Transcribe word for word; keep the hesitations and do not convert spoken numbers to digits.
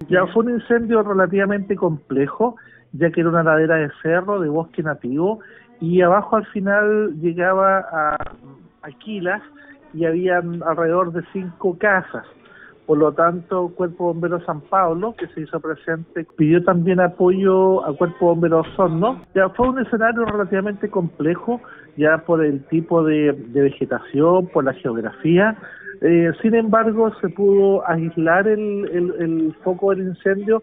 Ya fue un incendio relativamente complejo, ya que era una ladera de cerro, de bosque nativo, y abajo al final llegaba a Aquilas y habían alrededor de cinco casas. Por lo tanto, Cuerpo Bombero San Pablo, que se hizo presente, pidió también apoyo a Cuerpo Bombero Osorno. Ya fue un escenario relativamente complejo, ya por el tipo de, de vegetación, por la geografía. Eh, sin embargo, se pudo aislar el, el, el foco del incendio